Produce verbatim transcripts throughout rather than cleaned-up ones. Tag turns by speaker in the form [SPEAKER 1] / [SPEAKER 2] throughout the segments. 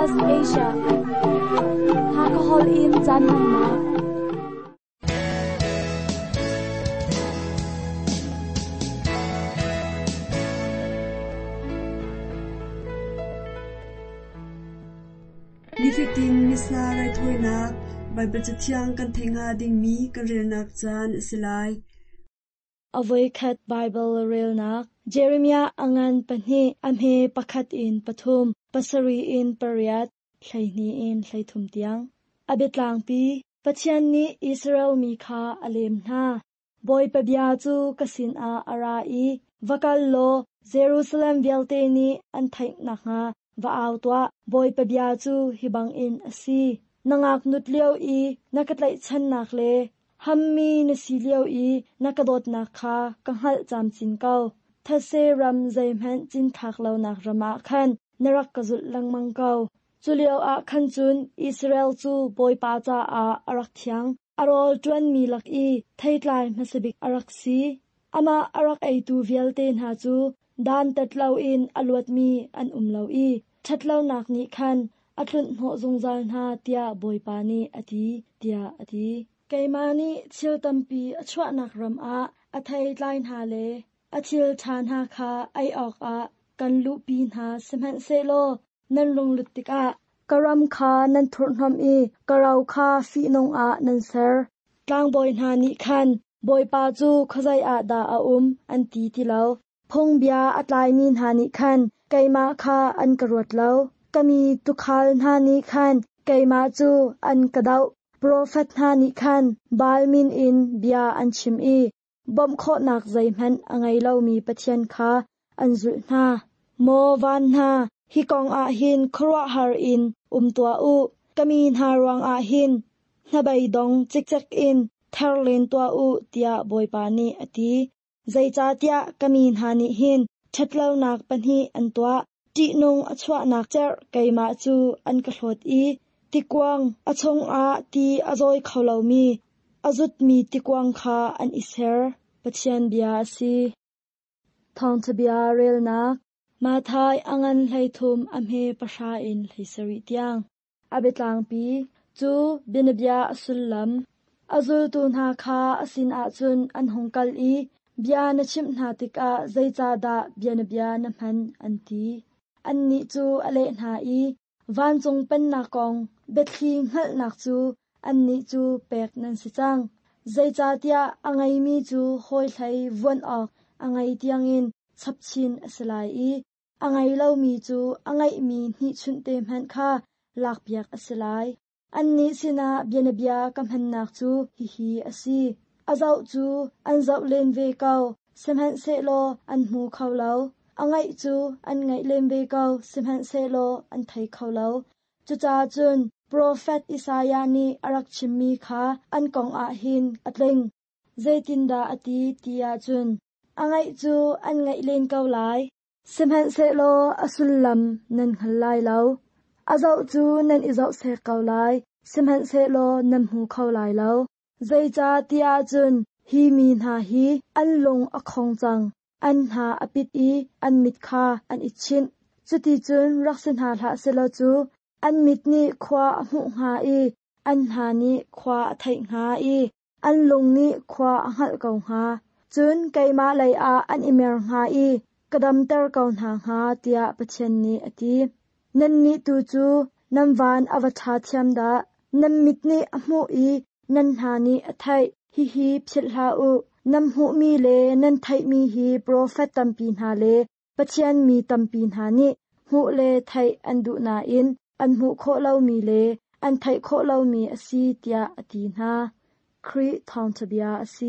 [SPEAKER 1] West Asia Hakahol in Janmanma
[SPEAKER 2] Nifiting misna rai thoinak Bible chatiang kan thenga ding mi kan relnak chan silai
[SPEAKER 1] Avoi khat Bible relnak Jeremiah angan panhi amhe pakhat in pathum pasari in pariat thlaini in thlaithum tiang abetlang pi pathian ni Israel mi kha alem na boy pabia chu kasin a ara I vakal lo Jerusalem velte ni an thaik na nga va awtwa boy pabia chu hibang in asi nangak nut leo I nakatlai chan nak le hammi nasi leo I nakadot nak kha kanghal cham chin kau thase ram zaimhan chin thak lo nak rama khan narak kazul langmang kau chulio a khan chun Israel chu boy pa cha a arak thiang arol twan mi lak I thaitlai masabik arak si ama arak ai tu velte na chu dan tatlau in alwat mi an umlo I thatlau nak ni khan atlun ho zungzal na tia boy pa ni ati tia ati kaimani chil tampi achwa nak ram a athai tlai na le achil than ha kha ai ok a kan lu pi na semhan se lo nan long lutika karam kha nan thur nom I karau kha fi nong a nan ser tlang boy na ni khan boy pa chu khazai a da a um an ti ti lo phong bia atlai ni na ni khan kaima kha an karwat lo kami tukhal na ni khan kaima chu an kadau prophet na ni khan balmin in bia an chim I bom kho nak zaimhan angai lo mi pathian kha anzul na mo van na hi kong a hin khwa har in umtua u kami na rawang a hin nabai dong chikchak in tharlen tua u tia boy pa ni ati zaicha tia kami na ni hin thatlau nak panhi antua ti nong achwa nak cher kaima chu an ka hlot I tikwang achong a ti azoi khawlo mi azut mi tikwang kha an iser pathian bia si thong thabia rel nak ma thai angan hlaithum amhe pasha in hlaisari tiang abetlang pi chu binabia asullam azul tu na kha asin a chun an hongkal I bia na chim na tika zaicha da bianabia na man anti anni chu ale na I van chung pen na kong betli ngal nak chu anni chu pek nan si chang zaicha tia angai mi chu hoi thlai von ok angai tiangin chapchin asalai I angai lo mi chu angai mi ni chunte man kha lakpiak asalai anni sina bianabia kamhan nak chu hi hi asi azau chu anzau len ve kau semhan se lo an mu khawlo angai chu an ngai len ve kau semhan se lo an thai khawlo chu cha chun prophet Isaiah ni arak chimmi kha an kong a hin atleng zaitinda ati tia chun angai chu an ngai len kau lai semhan se lo asullam nan khalai lo azau chu nan izau se kau lai semhan se lo nan hu khau lai lo zaicha tia chun hi mi na hi an long akhong chang an ha apit I an mit kha an ichin chuti chun raksin ha tha selo chu an mit ni khwa hu nga I an ha ni khwa thai nga I an long ni khwa hal kau nga chun kaima lai a an imer nga I kadam tar kau na nga tia pathian ni ati nan ni tu chu nam van avatha thiam da nam mit ni amu I nan ha ni athai hi hi phil ha u nam hu mi le nan thai mi hi prophet tampi na le pathian mi tampi na ni hu le thai an du na in an hu kho lo mi le an thai kho lo mi asi tia ati na khri thong thabia asi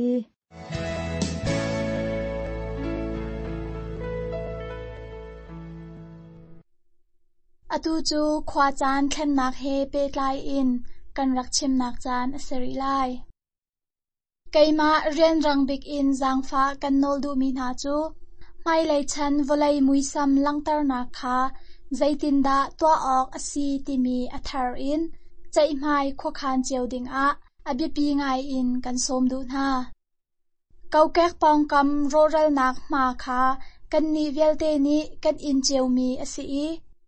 [SPEAKER 3] atu chu khwa chan thlen nak he pe tlai in kan rak chim nak chan asari lai kaima rian rang big in zangfa kan nol du mi na chu mai lai chan volai muisam langtar na kha zaitinda twa ok asi timi athar in chai mai kho khan cheu ding a abi pi ngai in kan som du na kaukek pong kam roral nak ma kha kan ni velte ni kan in cheu mi asi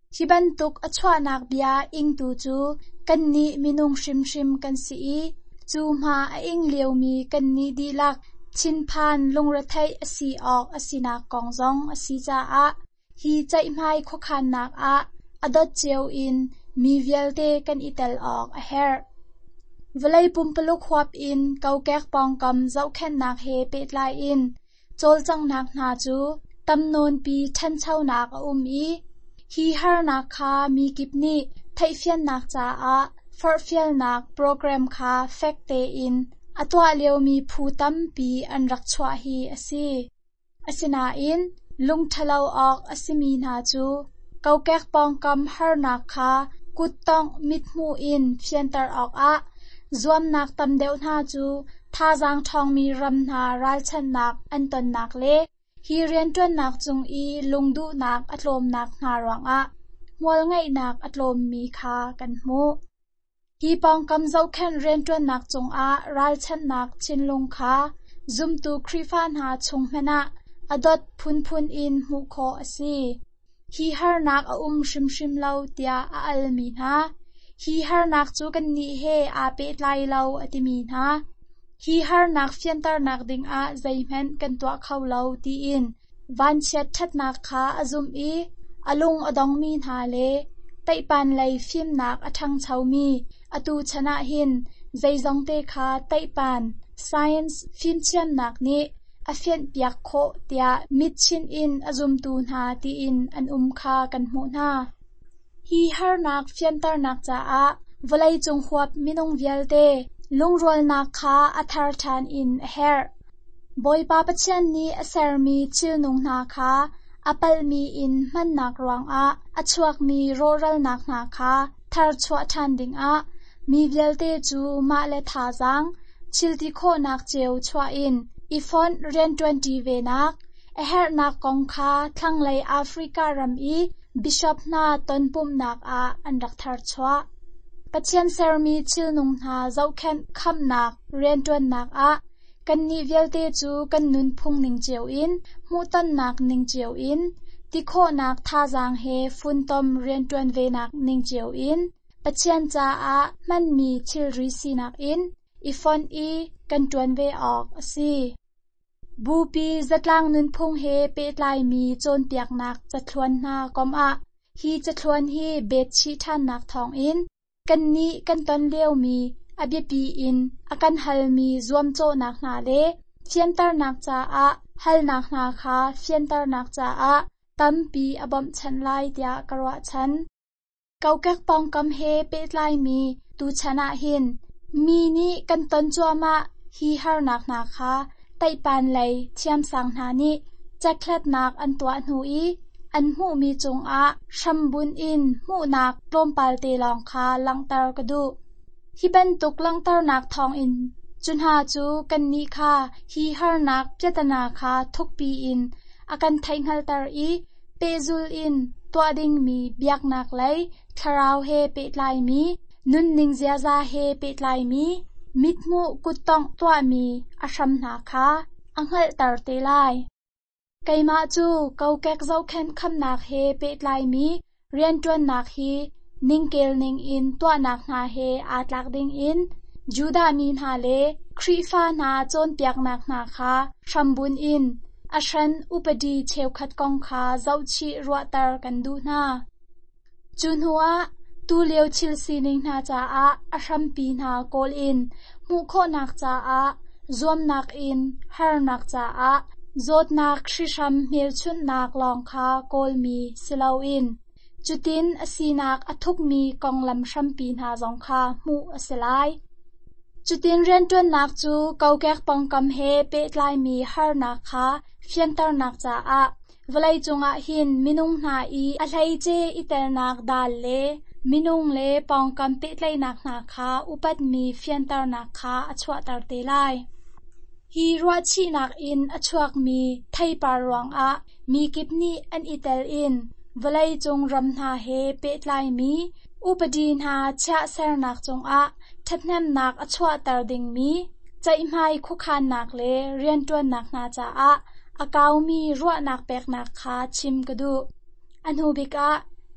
[SPEAKER 3] ฮิบันตุกอชวานักเบียอิงตูจูกันนี้มินุงชิมชิมกันสีจูมาอิงเลียวมีกันนี้ดีลักชินพานลงระไทยอสีออกอสีนักกองซองอสีจ้าอะฮีใจไม่คุกขันนักอะอดเจียวอินมีเวลเตกันอิเตลออกอเฮร์เวลัยปุ่มปลุกควบอินเกาแกกปองกำเจ้าแค่นักเฮเป็ดลายอินโจลจังนักนาจูตำนวนปีทันเช่านักอุมอีฮีฮาร์นักคามีกิบนี้ไทเฟียนนักจ้าอะฟอร์เฟียลนักโปรแกรมคาเฟกเตอินอตัวเลียวมีผู้ตั้มปีอันรักชวาฮีอสีอสินาอินลุงทะเลาออกอสิมีนาจูเกาแกกปองกำฮาร์นักคากุดต้องมิดมูอินเฟียนตาออกอะจวมนักตำเดวนาจูท่าจางทองมีรำนารัลชันนักอันตนนักเล่ฮีเรียนต้นนักจงอีลุงดูนักอัตโลมนักนารองอะมวลไงนักอัตโลมมีคากันมูฮีปองกำเจ้าแค่เรียนต้นนักจงอารัลชันนักชินลงคาซุมตูครีฟานหาชงเมนะอดดพุนพุนอินหูโคอสีฮีฮาร์นักออุมชิมชิมเล่าเตียอาอัลมีนาฮีฮาร์นักจูกันนี้เฮอาเป็ดไลเล่าอติมีนาฮีฮาร์นักเฟียนตานักดิงอาใจเมนกันตัวเขาเล่าตีอินวันเช็ดชัดนักคาอซุมอีอลุงอดองมีนาเลไตปันไลฟิมนักอทังเชามีอตูชนะหินใจจงเตคาไตปัน science ฟิมเชียมนักนี้อเฟียนเปียกโคเตียมิดชินอินอซุมตูนาตีอินอันอุมคากันหูนาฮีฮาร์นักเฟียนตานักจ้าอะวลัยจงขวบมินงเวลเตลุงรวลนักคาอัธารทานอินเฮร์บอยปาปเชนนี้อเซอร์มีชิลนุงนาคาอปัลมีอินมันนักรวงอะอชวกมีโรรัลนักนาคาทาร์ชวทันดิงอะมีเวลเตจูมาเลทาจังชิลติโคนักเจวชวอินอีฟอนเรียนยี่สิบเวนักเอเฮร์นักกองคาทั้งไลแอฟริการัมอีบิชอปนาตนปุ่มนักอาอันรักทาร์ชวปัจเจียนเซอร์มีชิลนุงนาเจ้าแค่คำนักเรียนจวนนักอากันนิเวลเตจูกันนุนพุงนิงเจียวอินมูตันนักนิงเจียวอินติโคนักท่าจางเฮฟุนตอมเรียนจวนเวนักนิงเจียวอินปัจเจียนจ้าอามันมีชิลริซีนักอินอีฟอนอีกันจวนเวออกสิบูปีจัดลางนุนพุงเฮเปิดลายมีโจนเปียกนักจะทวนนากอมอะฮีจะทวนฮีเบดชีท่านนักทองอินกันนี้กันตอนเลี้ยวมีอเบียปีอินอากันฮัลมีรวมโจนักนาเลเฟียนตานักจ้าอะฮัลนักนาคาเฟียนตานักจ้าอะตั้มปีอบอมฉันไลเดียกระวะฉันเกาแกกปองกำเฮเปิดลายมีตูชนะหินมีนี้กันตอนจัวมาฮีฮาร์นักนาคาไตปานไลเทียมสังนานิจะเคล็ดนักอันตัวหนูอีอันหูมีจงอาชัมบุญอินหูนักลมปาลเตลองคาลังตารกดูฮิเป็นตุกลังตารนักทองอินจุนหาจูกันนี้คาฮีฮาร์นักเจตนาคาทุกปีอินอากันไทงฮัลตารอีเปซูลอินตัวดิ่งมีเบียกนักไลคาราวเฮเปตไลมีนุนนิงเซียซาเฮเปตไลมีมิดมูกุตตองตัวมีอาชัมนาคาอังฮัลตารเตไลไกมาจูเกาแกกเจ้าแค้นคำนักเฮเปิดลายมีเรียนจวนนักฮีนิงเกลนิงอินตัวนักนาเฮอาตลักดิงอินจูดามีนาเลครีฟานาโจนเปียกนักนาคาชัมบุญอินอาชันอุปดีเชวขัดกองคาเจ้าชีรัวตารกันดูนาจุนหัวตูเลียวชิลซีนิงนาจาอาอาชัมปีนาโกลอินมูโคนักจาอาจวมนักอินฮาร์นักจาอาโจดนักชิชัมเมียชุนนักลองคาโกลมีสิลาวินจุดินอสีนักอทุกมีกองลำชัมปีนาจงคามูอสิไลจุดินเรียนจวนนักจูเกาแกกปองกำเฮเปิดลายมีฮาร์นักคาเฟียนตานักจาอาเวลัยจงอาหินมินุงนาอีอะไรเจอิเตนักดาลเลมินุงเลปองกำเปิดไลนักนาคาอุปัตมีเฟียนตานักคาอชวตารเตไลฮีรัวชีนักอินอชวกมีไทปารวงอะมีกิบนี้อันอิเตลอินเวลัยจงรำนาเฮเปิดไลมีอุปดีนาชะเซรนักจงอะทัดแนมนักอชวตารดิงมีใจไม่คุกคานนักเลเรียนตัวนักนาจาอะอากาวมีรัวนักเปกนักคาชิมกระดูอันหูบิกะ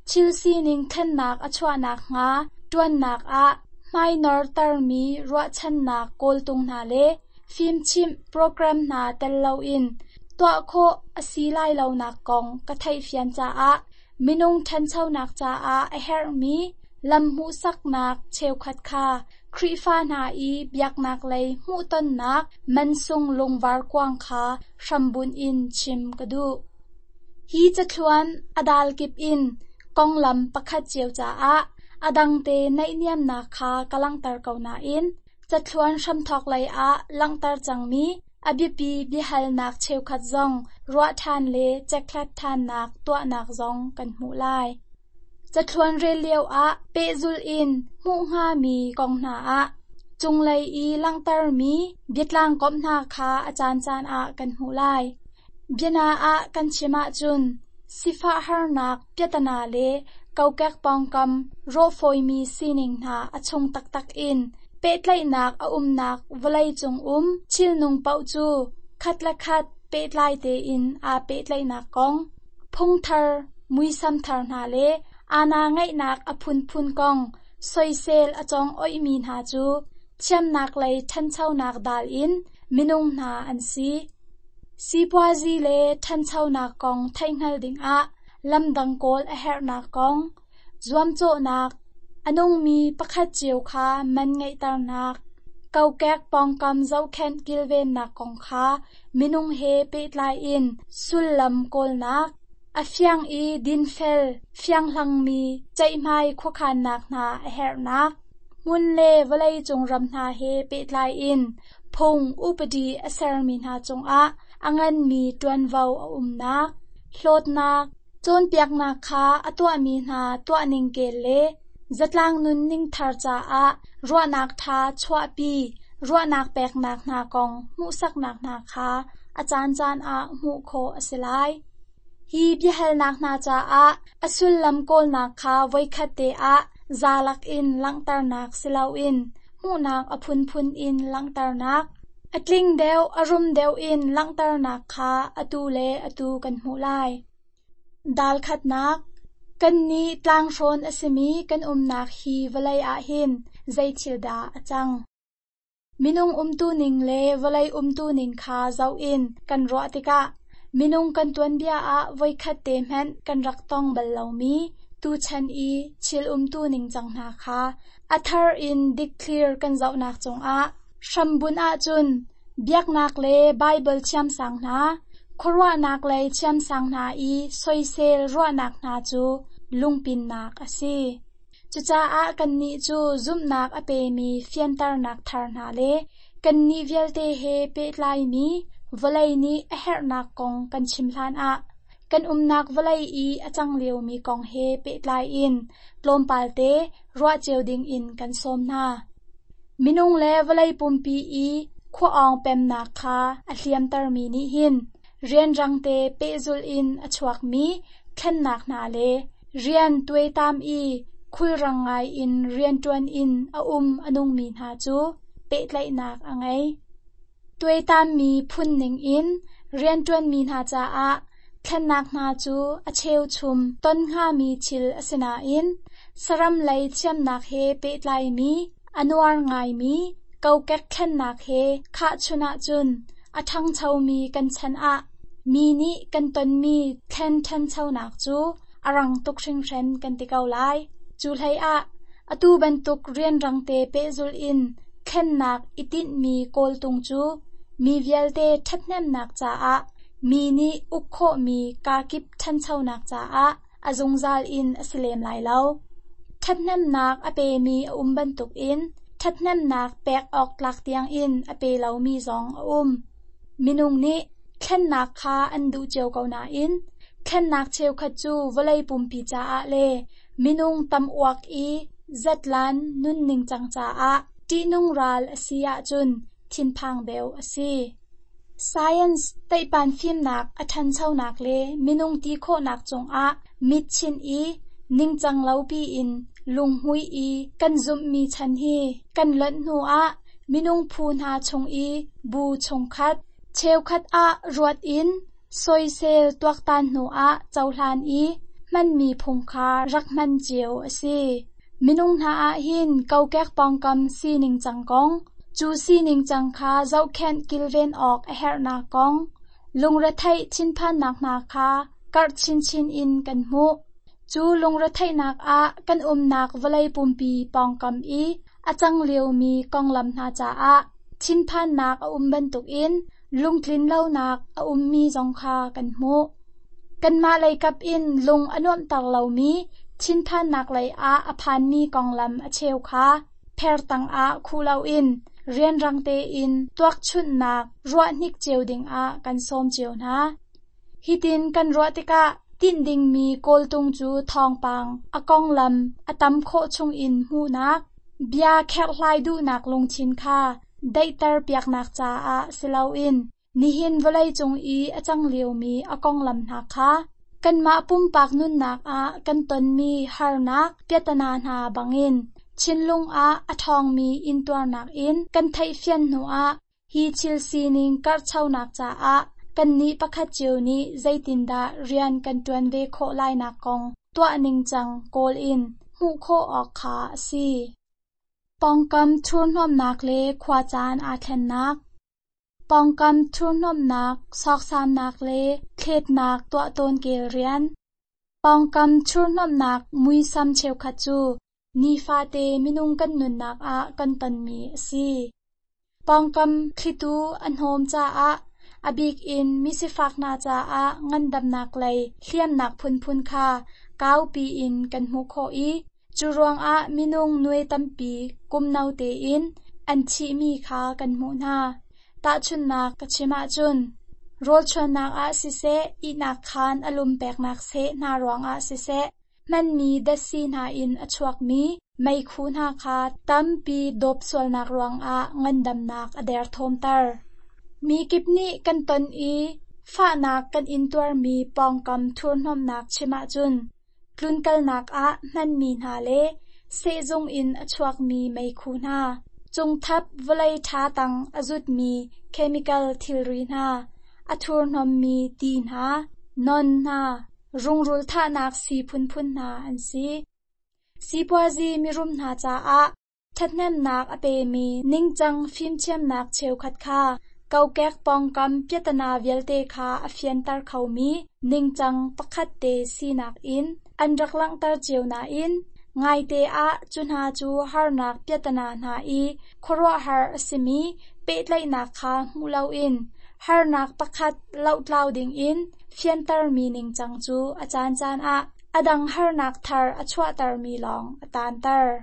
[SPEAKER 3] ชิลซีนิงเข็นนักอชวนักงาจวนนักอะไม่นอร์ตร์มีรัวชันนักโกลตุงนาเลฟิล์มชิมโปรแกรมนาเตลเลาอินตัวโคอสีไลเลานักกองกะไทเฟียนจ้าอะมินุงทันเช่านักจ้าอะไอเฮร์มีลำหูสักนักเชวขัดคาครีฟานาอีเบียกนักเลยหูต้นนักมันซุงลงวาร์กวางคาชัมบุนอินชิมกระดูฮีจะทวนอดาลกิบอินกองลำประคัดเจียวจ้าอะอดังเตในเนียมนาคากำลังตรเกานาอินจะทวนชัมทอกเลยอะลังตรจังมีอบิปีบิฮัลนักเชวขัดซองรัวทานเลแจคลัดทานนักตัวนักซองกันหูไลจะทวนเรเลียวอะเปซุลอินมูงามีกองนาอะจุงเลยอีลังตรมีเบียดลางกบนาคาอาจารย์จานอะกันหูไลเบียนาอะกันชิมาจุนสิฟ้าฮาร์นักเปียตนาเลเกาแกกปองกำโรฟอยมีซีนิงนาอชงตักตักอินเป็ดไลนักออุมนักวลัยจงอุมชิลนุงเปาจูคัดละคัดเป็ดไลเตอินอาเป็ดไลนักกองพงเธอมุยซัมเธอนาเลอานาไงนักอพุนพุนกองซอยเซลอจองอ้อยมีนาจูเชื่อมนักเลยทันเช่านักดาลอินมินุงนาอันซีสีบัวจีเลทันเช่านักกองไทงฮัลดิงอะลำดังโกลอเฮร์นักกองจวมโจนักอนุงมีประคัดเจียวคามันไงตานักเกาแกกปองกำเจ้าแคนกิลเวนนักกองคามินุงเฮเปตไลอินสุลลำโกลนักอาเฟียงอีดินเฟลเฟียงหลังมีใจไม่ควขานนักนาอเฮร์นักมุนเลวลัยจงรำนาเฮเปตไลอินพงอุปดีอเซอร์มินาจงอะอังันมีตวนวาวอุมนักโลดนักจนเปียกนาคาอตัวมีนาตัวนิงเกเลจัดลางนุนนิงทาร์จาอะรัวนักทาชวปีรัวนักแปกนักนากองมุสักนักนาคาอาจารย์จานอะมุโคอสิไลฮีบิเฮลนักนาจาอะอสุลลำโกลนาคาไว้คัดเตอะซาลักอินลังตาร์นักสิลาวินมูนักอพุนพุนอินลังตาร์นักอตลิงเดวอรุมเดวอินลังตาร์นักคาอตูเลอตูกันหูไลดาลขัดนักกันนี้ตลางชนอสมีกันอุมนักฮีวลัยอาหินใจชิลดาอจังมินุงอุมตูนิงเลวลัยอุมตูนิงคาเจ้าอินกันรัวติกะมินุงกันตวนเบียอาไว้ขัดเตมหันกันรักต้องบัลลามีตูชันอีชิลอุมตูนิงจังนาคาอัทาร์อินดิคลีร์กันเจ้านักจงอาชัมบุนอาจุนเบียกนักเลไบเบิลเชียมสังนาครัวนักเลยเชียมสังนาอีซอยเซลรัวนักนาจูลุงปินนักอสีจุจ้าอากันนี้จูซุมนักอเปมีเฟียนตาร์นักทาร์นาเลกันนี้เวลเตเฮเปตไลมีวลัยนี้อเฮร์นักกองกันชิมลานอะกันอุมนักวลัยอีอจังเลียวมีกองเฮเปตไลอินกลมปาลเตรัวเจียวดิงอินกันสมนามินุงเลวลัยปุ่มปีอีขั้วอองเปมนักคาอเลียมตาร์มีนี้หินเรียนรังเตเปซุลอินอชวักมีเข็นนักนาเลเรียนตัวตามอีคุยรังไงอินเรียนจวนอินออุมอนุงมีนาจูเปตไลนักอังไงตัวตามมีพุ่นหนึ่งอินเรียนจวนมีนาจาอะเข็นนักนาจูอเชวชุมต้นห้ามีชิลอสนาอินสรัมไลเชียมนักเฮเปตไลมีอนุวารไงมีเกาแกกเข็นนักเฮข้าชุนาจุนอทังเชามีกันชันอะมีนี้กันตนมีแทนทันเชานักจูอรังตุกเชงเชนกันติเกาไลจูไลอะอตูบันตุกเรียนรังเตเปซุลอินเข็นนักอิตินมีโกลตุงจูมีเวลเตทัดแนมนักจ้าอะมีนี้อุกโคมีกากิบทันเชานักจ้าอะอจงซาลอินอสเลมไลเลาทัดแนมนักอเปมีอุมบันตุกอินทัดแนมนักแปกออกหลักเตียงอินอเปเลามีสองอุมมินุงนี้เข็นนักคาอันดูเจียวเกานาอินเข็นนักเชวขจูวลัยปุ่มปีจ้าอะเลมินุงตำอวกอีจัดลันนุนนิงจังจ้าอะตีนุงรัลอสิยาจุนทินพังเบลอสี Science ไต้ปานฟิล์มนักอทันเช่านักเลมินุงตีโคนักจงอะมิดชินอีนิงจังเล่าปีอินลุงหุยอีกันซุมมีชันฮีกันลัดหัวมินุงพูนหาชงอีบูชงคัดเชวคัดอะรวดอินซอยเซลตัวตันหัวเจ้าลานอีมันมีพงคารักมันเจียวอสิมินุงนาอาหินเกาแกกปองกำซีนิงจังกองจูซีนิงจังคาเจ้าแคนกิลเวนออกเฮรนากองลุงระไทชินพันนักนาคากัดชินชินอินกันมุจูลุงระไทนักอากันอุมนักวลัยปุ่มปีปองกำอีอาจังเลียวมีกองลำนาจาอาชินพันนักอุมบันตุกอินลุงคลินเล่านักอุมมีจงคากันมุกันมาเลยกับอินลุงอนุมตักเหล่ามีชินพันนักเลยอาอภันมีกองลำอเชวคาเพรตังอาคูเลาอินเรียนรังเตอินตัวชุนนักรัวนิกเจียวดิงอากันส้มเจียวนะฮิตินกันรัวติกะตินดิงมีโกลตุงจูทองปังอากองลำอตำโคชงอินหูนักเบียแคลไลดูนักลงชินคาได้เตอร์เปียกนักจาอาสิลาอินนิหินวลัยจงอีอจังเลียวมีอากองลำนักคากันมาปุ่มปากนุนนักอากันตนมีฮาร์นักเปียตนานาบังอินชินลุงอาอทองมีอินตัวนักอินกันไทเฟียนหัวฮีชิลซีนิงกัดเช่านักจาอากันนี้ประคัดเจียวนี้ใจตินดาเรียนกันตวนเวโคไลนักกองตัวนิงจังโกลอินหูโคออกขาซีปองกำทุนหอมนักเลควาจานอาเทนนักปองกำทุนหอมนักซอกซามนักเลเคล็ดนักตัวตนเกลเรียนปองกำทุนหอมนักมุยซัมเชวคัจจูนีฟาเตมินุงกันนุนนักอากันตันมีซีปองกำคลิตูอันโฮมจาอาอบิกอินมิสิฟักนาจาอางันดำนักเลยเลียมนักพุนพุนคาเก้าปีอินกันมุโคอีจูรวงอามินุงนวยตัมปีกุมนาวเตอินอันชีมีคากันมุนาตาชุนนักกชิมาจุนโรลชวนนักอาสิเซอีนักคานอลุมแปกนักเซนารวงอาสิเซมันมีดัซีนาอินอชวกมีไม่คูนาคาตัมปีดบสวลนักรวงอางันดำนักอเดร์ทอมเตอร์มีกิบนี้กันตนอีฝ้านักกันอินตัวมีปองกำทุนหอมนักชิมาจุนกลุนกัลนักอามันมีนาเลเซจงอินอชวกมีไม่คูนาจงทับวลัยท้าตังอจุดมีเคมีคอลทิลรีนาอทุนหอมมีตีนานอนนารุงรุลท่านักสีพุนพุนนาอันซีสีปัวจีมีรุมนาจาอาทัดแนมนักอเปมีนิ่งจังฟิมเชียมนักเชวขัดคาเกาแกกปองกำเปียตนาเวลเตคาอเฟียนตาร์เขามีนิ่งจังปักขัดเตสีนักอินอันรักลังตาร์เจียวนาอินไงเตอาจุนหาจูฮาร์นักเปียตนานาอีครัวฮาร์สิมีเปิดไลนักคามูลาอินฮาร์นักปักขัดเล่าเล่าดิงอินเฟียนตาร์มีนิ่งจังจูอาจารย์จานอาอดังฮาร์นักทาร์อชวตาร์มีลองอตานตาร์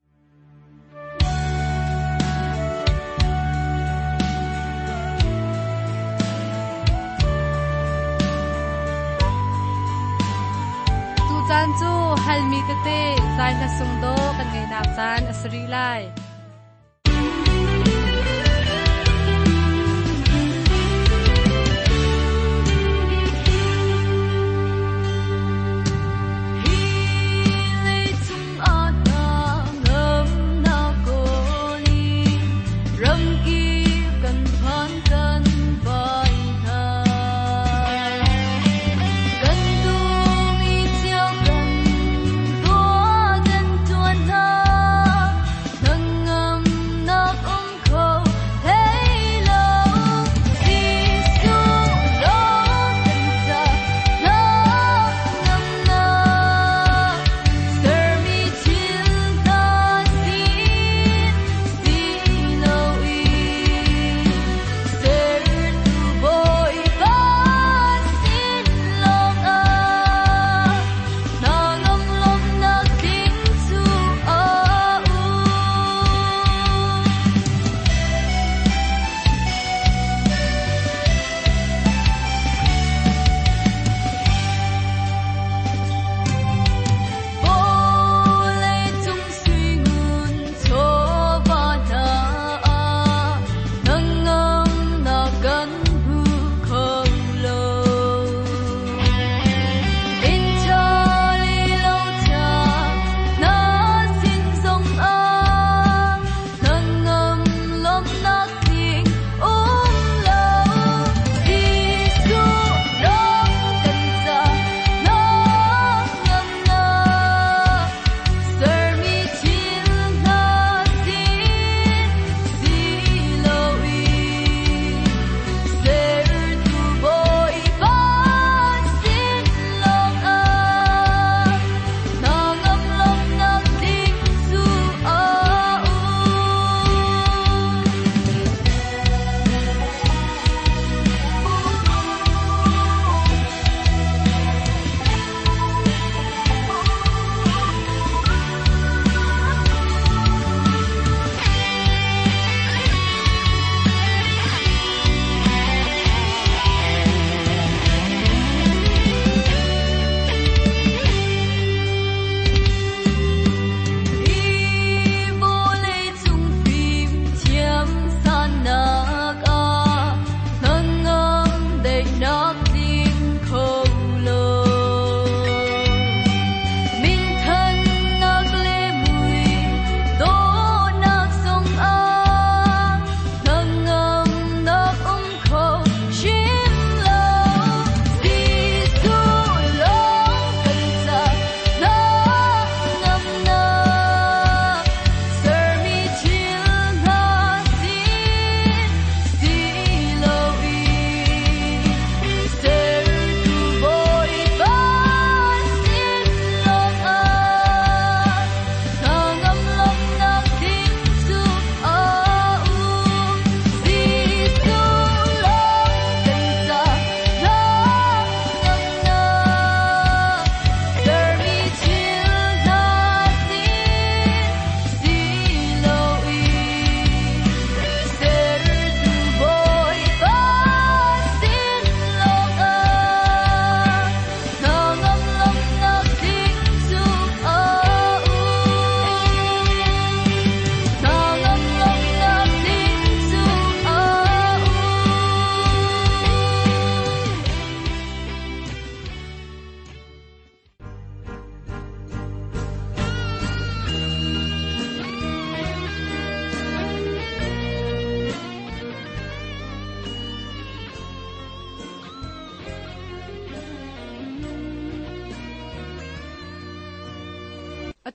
[SPEAKER 4] จานจูฮัลมีเตเต้ใจนัสงโดกันไงนักจานอสรีไล
[SPEAKER 5] 能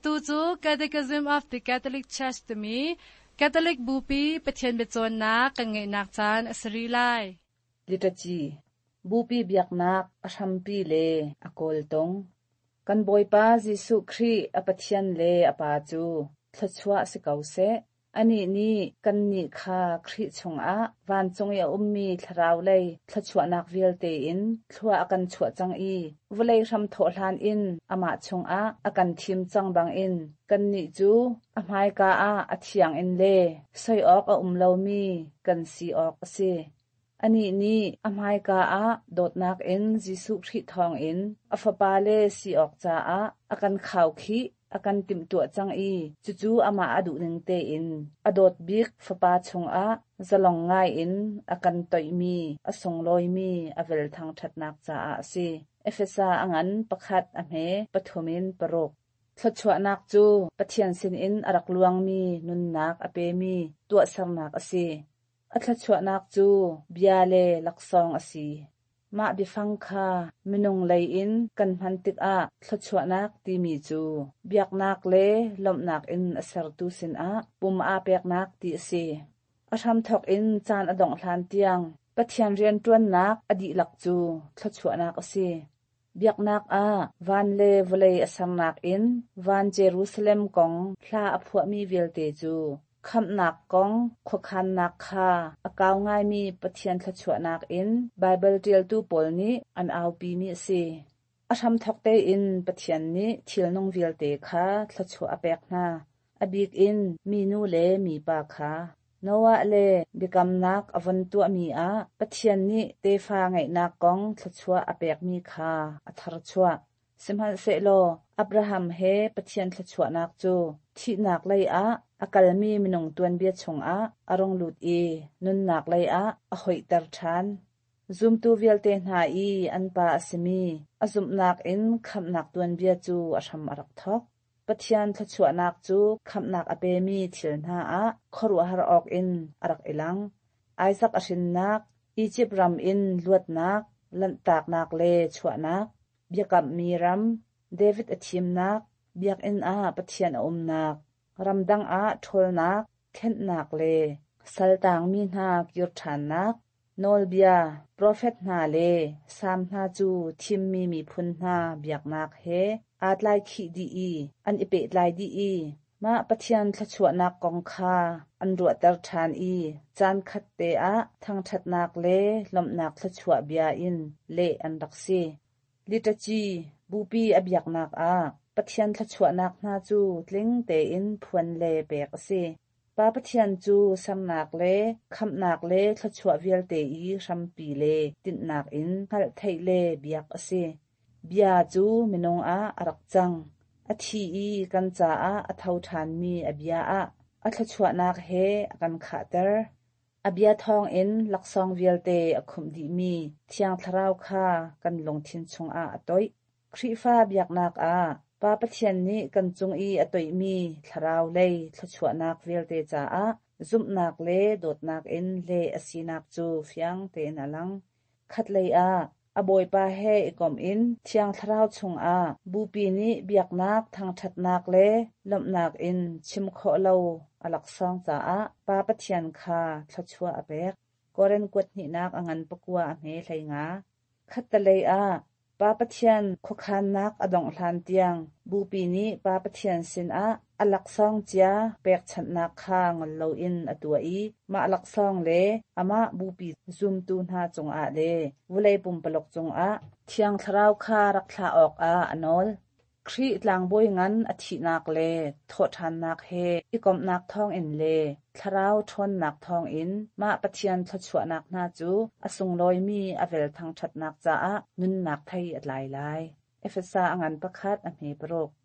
[SPEAKER 4] ตูจู Catechism of the Catholic Church ตมี Catholic บูปีปะเทียนเบจวนนากังเงนักจานอสรีไล
[SPEAKER 5] ลิตาจีบูปีเบียกนักอชัมปีเลอโกลตงกันบอยปาจิสุครีอปะเทียนเลอปาจูทลัวสิเกาเซอันนี้นี่กันนี่คาคริชงอะวันจงยาอุมมีทราวเลยทลัวนักวิลเตอินทัวอากันชัวจังอีวเลยรำโถลานอินอามาชงอะอากันทิมจังบังอินกันนี่จูอาไมกาอะอัทยังอินเลใส่ออกอาอุมเลามีกันสีออกเสอันนี้นี่อาไมกาอะโดดนักอินจิสุคริทองอินอาฟบาเลสีออกจ้าอะอากันข่าวขีอากันติมตัวจังอีจู่ๆอามาอดุนึงเตอินอดดบิกฟปาชงอะจะลองง่ายอินอากันต่อยมีอสงลอยมีอเวลทางทัดนักจ้าอาสิเอฟเอซาอังันประคัดอเมปฐมินปรกทศวนักจูปะเทียนสินอินอรักลวงมีนุนนักอเปมีตัวสังนักอสิอัทชวนักจูบิอาเลลักซองอสีมาบิฟังคามินุงไลอินกันพันติกอะทศวนักตีมีจูเบียกนักเลลมนักอินอสรตุสินอะปุมอาเปียกนักตีสีอาทำทอกอินจานอดองทานเตียงปะเทียนเรียนตวนนักอดีลักจูทศวนักอสีเบียกนักอะวันเลวเลอสังนักอินวันเยรูซาเล็มกองพลาอพวมีเวลเตจูคำนักกองขคันนักคาอากาวง่ายมีปะเทียนทศวนักอินไบเบิลเรียลตูปอลนี้อันเอาปีมีสิอาทำทอกเตอินปะเทียนนี้ทิลนงเวลเตคาทศวอเปกนาอบิกอินมีนูเลมีปาคานวะเลบิกำนักอวันตัวมีอาปะเทียนนี้เตฟาไงนักกองทศวอเปกมีคาอัทรชวสิมหันเซโลอับราฮัมเฮปะเทียนทศวนักจูที่นักเลยอะอากาลมีมินงตวนเบียชงอะอารองลุดอีนุนนักเลยอะอหอยตรชันซุมตูเวลเตนหาอีอันปาอสมีอซุมนักอินคำนักตวนเบียจูอชัมอรักทอกปะเทียนทศวนักจูคำนักอเปมีทิลนาอะขรัวหารออกอินอรักเอลังไอซักอชินนักอีจิปรัมอินลวดนักลันตากนักเลชวนักเบียกับมีรัมเดวิดอทิมนักเบียกอินอาปะเทียนอมนักรำดังอาทลนักเข็นนักเลสัลต่างมีนากิรฐานนักโนลเบียโปรเฟตนาเลสามนาจูทิมมีมีพุนนาเบียกนักเฮอาดไลขีดีอีอันอิเปตไลดีอีมาปะเทียนทศวนักกองคาอันรัวตรฐานอีจานคัดเตอะทางทัดนักเลลมนักทศวเบียอินเลอันรักซีลิตาจีบูปีอเบียกนักอาปะเทียนทศวนักนาจูตลิงเตอินพวนเลเปกซีปาปะเทียนจูสังนักเลคำนักเลทศวเวลเตอีรัมปีเลติดนักอินฮัลไทเลเบียกซีเบียจูมินงอาอรักจังอทีอีกันจาอาอเทาทานมีอเบียอาอทศวนักเฮกันขาเตอร์อเบียทองอินลักซองเวลเตอคุมดีมีเทียงทราวคากันลงทินชงอาอตอยครีฟ้าเบียกนักอาปาปะเทียนนี้กันจงอีอตอยมีทราวเลยทศวนักเวลเตจาอาซุมนักเลโดดนักอินเลอสีนักจูเฟียงเตนอลังคัดเลยอาอบอยปาเฮอิกอมอินเทียงทราวชงอาบูปีนี้เบียกนักทางชัดนักเลลมนักอินชิมโคเลวอลักซองจาอาปาปะเทียนคาทศวอเปกกอเรนกวดนินักอังันปกัวอเมไลงาคัดตะเลยอาปาปะเทียนคุกขันนักอดองหลานเตียงบูปีนี้ปาปะเทียนสินอาอลักซองเจียเปกชัดนักคางลโลอินอตัวอีมาอลักซองเลอามาบูปีซุมตูนาจงอาเลวุเลปุ่มปลกจงอาเทียงทราวคารักษาออกอาอนอลครีหลังบอยงั้นอธินักเลโทษานนักเฮอีกอมนักทองอินเลทราวทนนักทองอินมาปะเทียนทศวนักนาจูอสุงลอยมีอเวลทางชัดนักจ้านุนนักไทยอัดลายลายเอฟซาอังันประคัดอเมปรก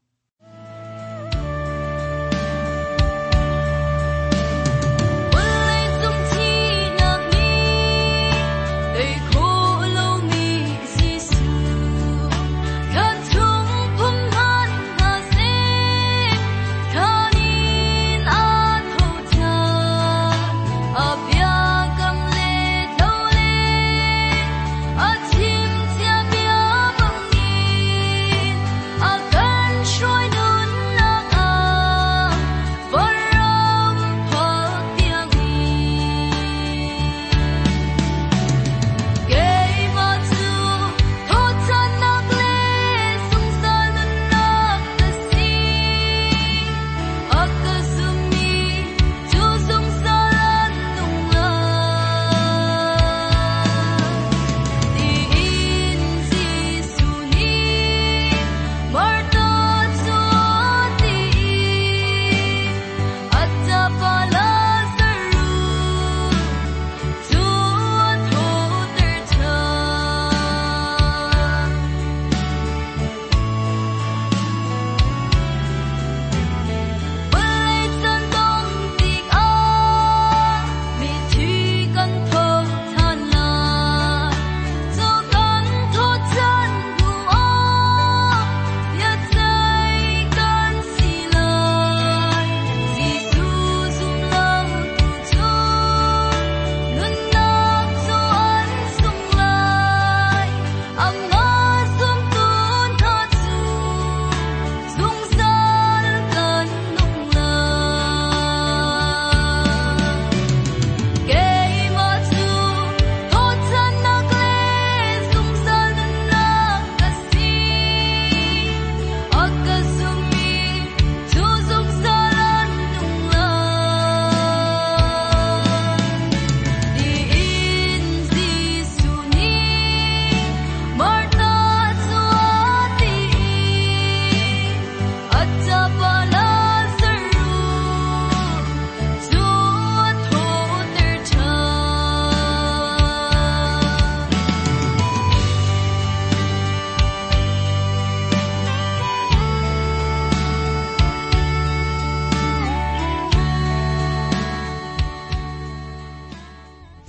[SPEAKER 6] ช่วยนุน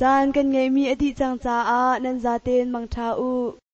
[SPEAKER 2] chan kan ngei mi adi chang cha a nan za ten mang tha u